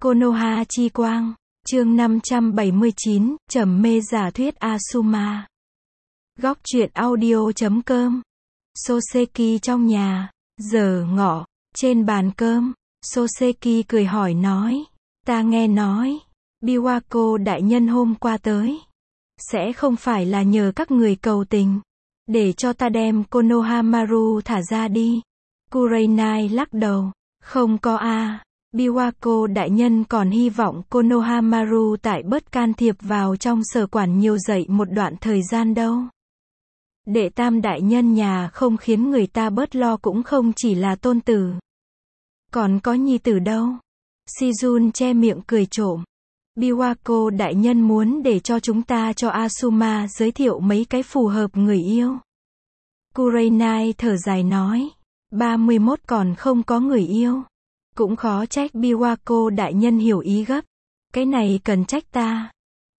Konoha chi quang, chương 579, trầm mê giả thuyết Asuma. Góc truyện audio.com. Soseki trong nhà, giờ ngọ, trên bàn cơm, Soseki cười hỏi nói, ta nghe nói, Biwako đại nhân hôm qua tới. Sẽ không phải là nhờ các người cầu tình, để cho ta đem Konohamaru thả ra đi. Kurenai lắc đầu, không có a. Biwako đại nhân còn hy vọng Konohamaru tại bớt can thiệp vào trong sở quản nhiều dậy một đoạn thời gian đâu. Đệ tam đại nhân nhà không khiến người ta bớt lo cũng không chỉ là tôn tử. Còn có nhi tử đâu. Shizun che miệng cười trộm. Biwako đại nhân muốn để cho chúng ta cho Asuma giới thiệu mấy cái phù hợp người yêu. Kurenai thở dài nói, 31 còn không có người yêu. Cũng khó trách Biwako đại nhân hiểu ý gấp. Cái này cần trách ta.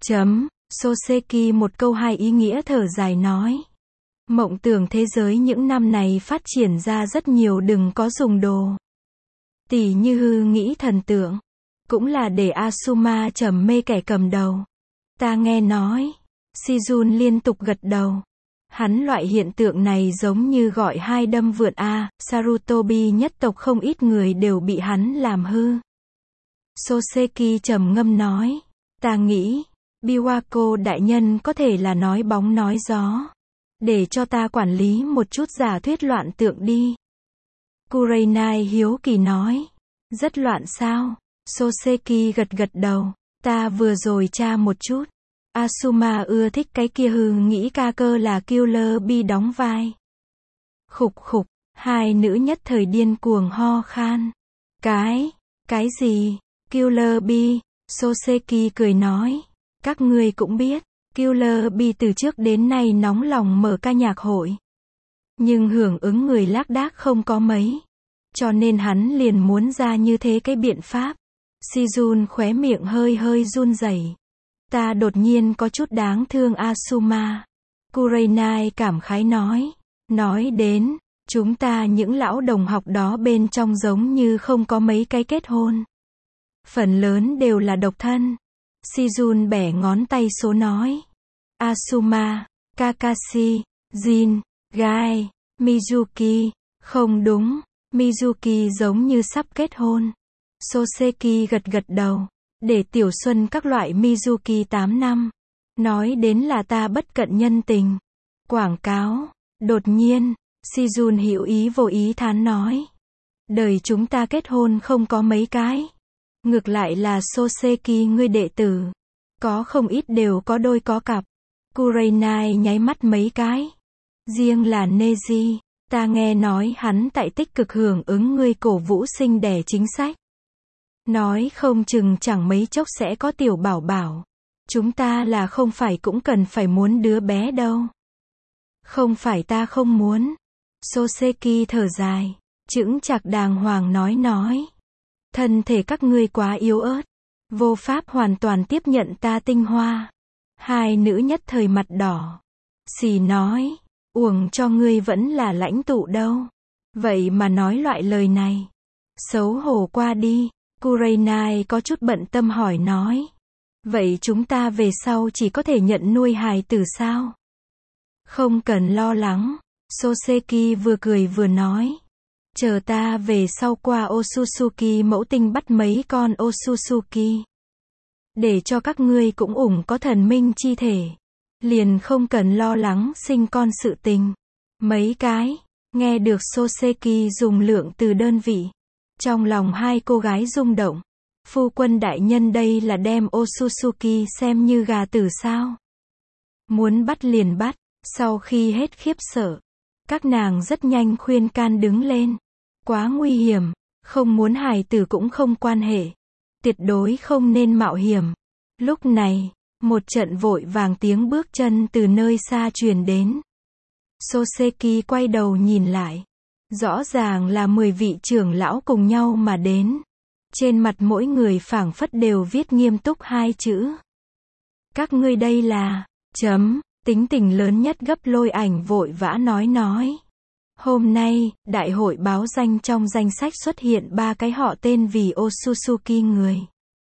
Soseki một câu hai ý nghĩa thở dài nói. Mộng tưởng thế giới những năm này phát triển ra rất nhiều đừng có dùng đồ. Tỉ như hư nghĩ thần tượng. Cũng là để Asuma trầm mê kẻ cầm đầu. Ta nghe nói. Shizun liên tục gật đầu. Hắn loại hiện tượng này giống như gọi hai đâm vượn a, Sarutobi nhất tộc không ít người đều bị hắn làm hư. Soseki trầm ngâm nói, ta nghĩ, Biwako đại nhân có thể là nói bóng nói gió. Để cho ta quản lý một chút giả thuyết loạn tượng đi. Kurenai hiếu kỳ nói, rất loạn sao? Soseki gật gật đầu, ta vừa rồi tra một chút. Asuma ưa thích cái kia hư nghĩ ca cơ là Killer Bee đóng vai. Khục khục, hai nữ nhất thời điên cuồng ho khan. Cái gì? Killer Bee, Soseki cười nói. Các ngươi cũng biết, Killer Bee từ trước đến nay nóng lòng mở ca nhạc hội. Nhưng hưởng ứng người lác đác không có mấy. Cho nên hắn liền muốn ra như thế cái biện pháp. Shizun khóe miệng hơi hơi run rẩy. Ta đột nhiên có chút đáng thương Asuma. Kurenai cảm khái nói. Nói đến, chúng ta những lão đồng học đó bên trong giống như không có mấy cái kết hôn. Phần lớn đều là độc thân. Shizun bẻ ngón tay số nói. Asuma, Kakashi, Jin, Gai, Mizuki. Không đúng, Mizuki giống như sắp kết hôn. Soseki gật gật đầu. Để tiểu xuân các loại Mizuki 8 năm. Nói đến là ta bất cận nhân tình. Quảng cáo. Đột nhiên, Shizun hữu ý vô ý thán nói. Đời chúng ta kết hôn không có mấy cái. Ngược lại là Soseki ngươi đệ tử. Có không ít đều có đôi có cặp. Kurenai nháy mắt mấy cái. Riêng là Neji, ta nghe nói hắn tại tích cực hưởng ứng ngươi cổ vũ sinh đẻ chính sách. Nói không chừng chẳng mấy chốc sẽ có tiểu bảo bảo. Chúng ta là không phải cũng cần phải muốn đứa bé đâu. Không phải ta không muốn. Soseki thở dài. Chững chạc đàng hoàng nói. Thân thể các ngươi quá yếu ớt. Vô pháp hoàn toàn tiếp nhận ta tinh hoa. Hai nữ nhất thời mặt đỏ. Xì nói. Uổng cho ngươi vẫn là lãnh tụ đâu. Vậy mà nói loại lời này. Xấu hổ qua đi. Kurenai có chút bận tâm hỏi nói. Vậy chúng ta về sau chỉ có thể nhận nuôi hài tử sao? Không cần lo lắng. Soseki vừa cười vừa nói. Chờ ta về sau qua Otsutsuki mẫu tinh bắt mấy con Otsutsuki. Để cho các ngươi cũng có thần minh chi thể. Liền không cần lo lắng sinh con sự tình. Mấy cái. Nghe được Soseki dùng lượng từ đơn vị. Trong lòng hai cô gái rung động. Phu quân đại nhân đây là đem Otsutsuki xem như gà tử sao? Muốn bắt liền bắt. Sau khi hết khiếp sợ, các nàng rất nhanh khuyên can đứng lên. Quá nguy hiểm. Không muốn hài tử cũng không quan hệ. Tuyệt đối không nên mạo hiểm. Lúc này, một trận vội vàng tiếng bước chân từ nơi xa truyền đến. Soseki quay đầu nhìn lại. Rõ ràng là 10 vị trưởng lão cùng nhau mà đến. Trên mặt mỗi người phảng phất đều viết nghiêm túc hai chữ. Các ngươi đây là, tính tình lớn nhất gấp lôi ảnh vội vã nói. Hôm nay, đại hội báo danh trong danh sách xuất hiện 3 cái họ tên vì Otsutsuki người.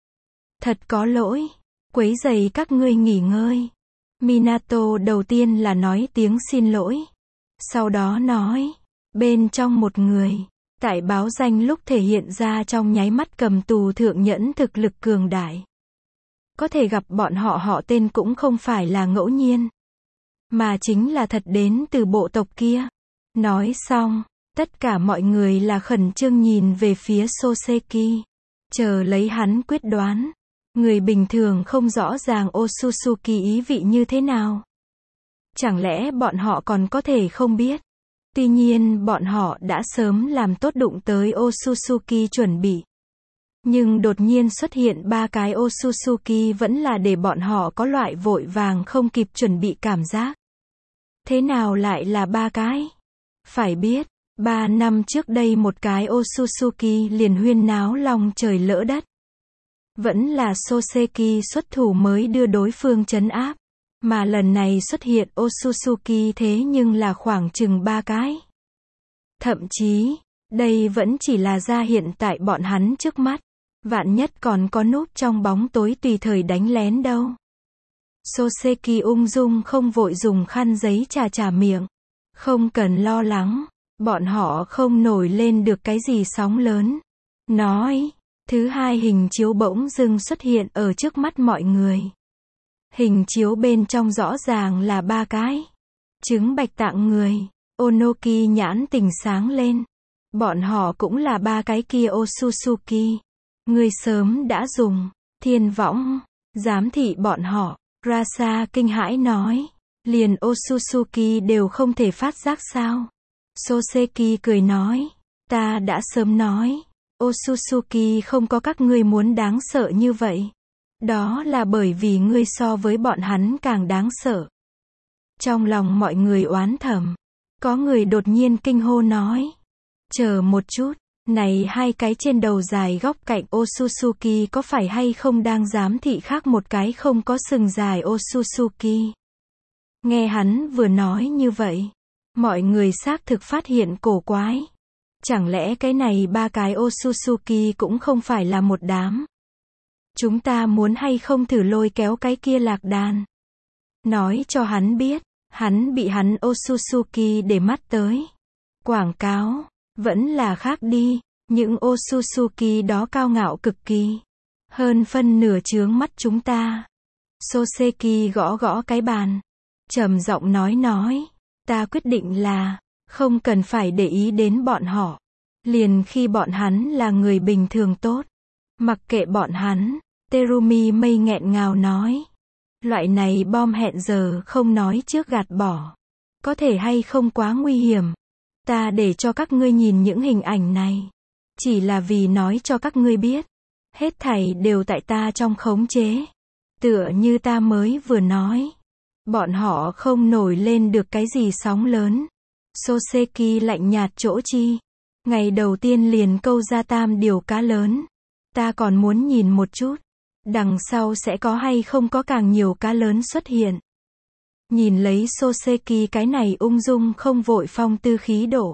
Thật có lỗi. Quấy rầy các ngươi nghỉ ngơi. Minato đầu tiên là nói tiếng xin lỗi. Sau đó nói. Bên trong một người. Tại báo danh lúc thể hiện ra trong nháy mắt cầm tù thượng nhẫn thực lực cường đại. Có thể gặp bọn họ tên cũng không phải là ngẫu nhiên. Mà chính là thật đến từ bộ tộc kia. Nói xong, tất cả mọi người là khẩn trương nhìn về phía Soseki. Chờ lấy hắn quyết đoán. Người bình thường không rõ ràng Otsutsuki ý vị như thế nào. Chẳng lẽ bọn họ còn có thể không biết? Tuy nhiên bọn họ đã sớm làm tốt đụng tới Otsutsuki chuẩn bị. Nhưng đột nhiên xuất hiện 3 cái Otsutsuki vẫn là để bọn họ có loại vội vàng không kịp chuẩn bị cảm giác. Thế nào lại là 3 cái? Phải biết, 3 năm trước đây một cái Otsutsuki liền huyên náo lòng trời lỡ đất. Vẫn là Soseki xuất thủ mới đưa đối phương trấn áp. Mà lần này xuất hiện Otsutsuki thế nhưng là khoảng chừng 3 cái. Thậm chí, đây vẫn chỉ là ra hiện tại bọn hắn trước mắt. Vạn nhất còn có núp trong bóng tối tùy thời đánh lén đâu. Soseki ung dung không vội dùng khăn giấy chà miệng. Không cần lo lắng, bọn họ không nổi lên được cái gì sóng lớn. Nói, thứ hai hình chiếu bỗng dưng xuất hiện ở trước mắt mọi người. Hình chiếu bên trong rõ ràng là 3 cái. Trứng bạch tạng người. Onoki nhãn tỉnh sáng lên. Bọn họ cũng là 3 cái kia Otsutsuki. Người sớm đã dùng. Thiên võng. Giám thị bọn họ. Rasa kinh hãi nói. Liền Otsutsuki đều không thể phát giác sao. Soseki cười nói. Ta đã sớm nói. Otsutsuki không có các ngươi muốn đáng sợ như vậy. Đó là bởi vì ngươi so với bọn hắn càng đáng sợ. Trong lòng mọi người oán thầm. Có người đột nhiên kinh hô nói. Chờ một chút, này 2 cái trên đầu dài góc cạnh Otsutsuki có phải hay không đang giám thị khác một cái không có sừng dài Otsutsuki. Nghe hắn vừa nói như vậy. Mọi người xác thực phát hiện cổ quái. Chẳng lẽ cái này 3 cái Otsutsuki cũng không phải là một đám. Chúng ta muốn hay không thử lôi kéo cái kia lạc đàn. Nói cho hắn biết, hắn bị hắn Otsutsuki để mắt tới. Quảng cáo, vẫn là khác đi, những Otsutsuki đó cao ngạo cực kỳ. Hơn phân nửa chướng mắt chúng ta. Soseki gõ gõ cái bàn. Trầm giọng nói, ta quyết định là, không cần phải để ý đến bọn họ. Liền khi bọn hắn là người bình thường tốt. Mặc kệ bọn hắn, Terumi mây nghẹn ngào nói. Loại này bom hẹn giờ không nói trước gạt bỏ. Có thể hay không quá nguy hiểm. Ta để cho các ngươi nhìn những hình ảnh này. Chỉ là vì nói cho các ngươi biết. Hết thảy đều tại ta trong khống chế. Tựa như ta mới vừa nói. Bọn họ không nổi lên được cái gì sóng lớn. Soseki lạnh nhạt chỗ chi. Ngày đầu tiên liền câu ra 3 điều cá lớn. Ta còn muốn nhìn một chút. Đằng sau sẽ có hay không có càng nhiều cá lớn xuất hiện. Nhìn lấy Soseki cái này ung dung không vội phong tư khí độ.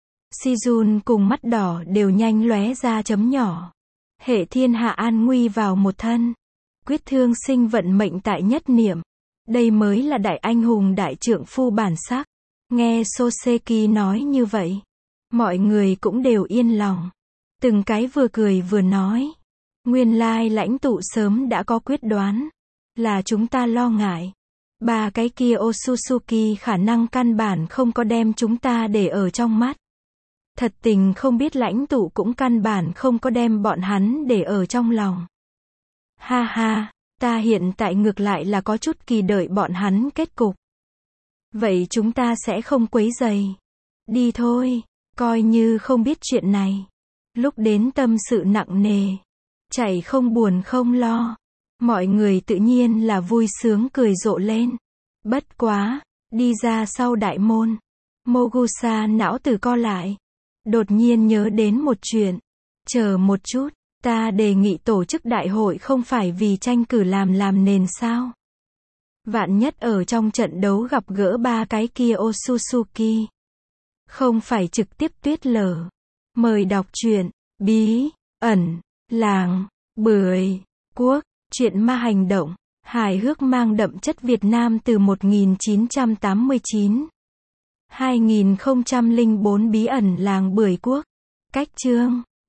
Shizun cùng mắt đỏ đều nhanh lóe ra chấm nhỏ. Hệ thiên hạ an nguy vào một thân. Quyết thương sinh vận mệnh tại nhất niệm. Đây mới là đại anh hùng đại trượng phu bản sắc. Nghe Soseki nói như vậy. Mọi người cũng đều yên lòng. Từng cái vừa cười vừa nói. Nguyên lai lãnh tụ sớm đã có quyết đoán. Là chúng ta lo ngại. 3 cái kia Otsutsuki khả năng căn bản không có đem chúng ta để ở trong mắt. Thật tình không biết lãnh tụ cũng căn bản không có đem bọn hắn để ở trong lòng. Ha ha, ta hiện tại ngược lại là có chút kỳ đợi bọn hắn kết cục. Vậy chúng ta sẽ không quấy rầy. Đi thôi, coi như không biết chuyện này. Lúc đến tâm sự nặng nề. Chạy không buồn không lo. Mọi người tự nhiên là vui sướng cười rộ lên. Bất quá, đi ra sau đại môn. Mogusa não tử co lại. Đột nhiên nhớ đến một chuyện. Chờ một chút, ta đề nghị tổ chức đại hội không phải vì tranh cử làm nền sao. Vạn nhất ở trong trận đấu gặp gỡ 3 cái kia Otsutsuki. Không phải trực tiếp tuyết lở. Mời đọc truyện, bí, ẩn, làng, bưởi, quốc. Truyện ma hành động, hài hước mang đậm chất Việt Nam từ 1989. 2004 Bí ẩn làng Bưởi Quốc. Cách chương